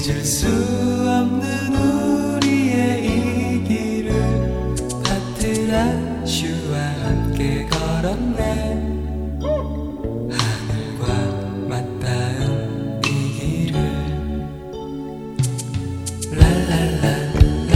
잊을 수 없는 우리의 이 길을 파트라슈와 함께 걸었네. 하늘과 맞닿은 이 길을 랄랄라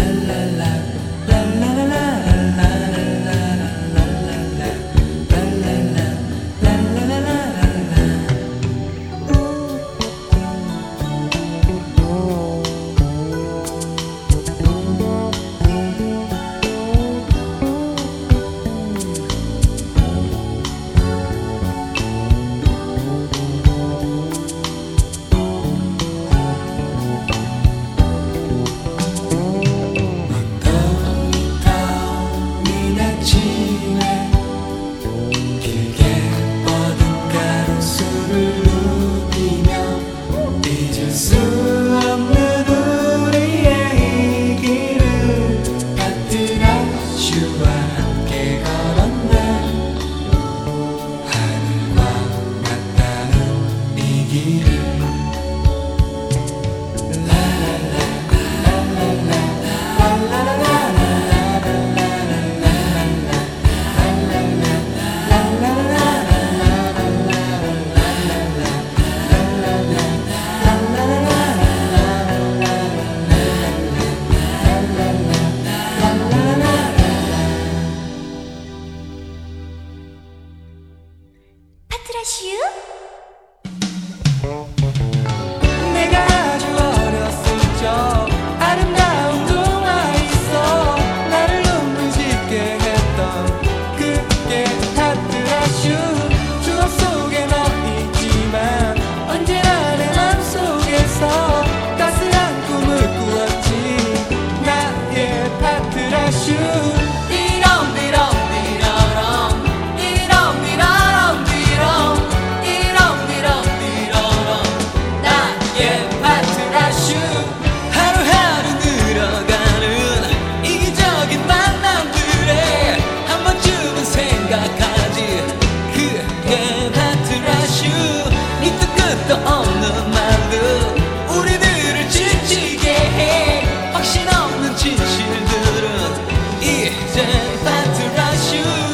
내가 아주 어렸을 적 아름다운 동화 있어. 나를 눈물 짓게 했던 그게 파트라슈. 추억 속에 너 있지만 언제나 내 맘속에서 따스한 꿈을 꾸었지. 나의 파트라슈. 없는 말로 우리들을 지치게 해. 확신 없는 진실들은 이젠 파트라슈.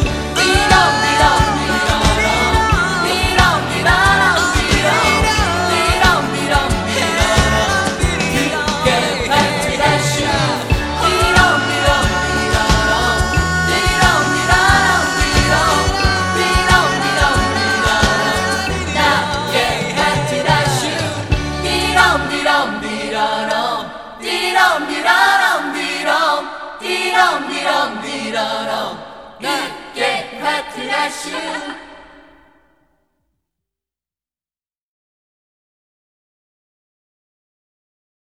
이게 파트라슈.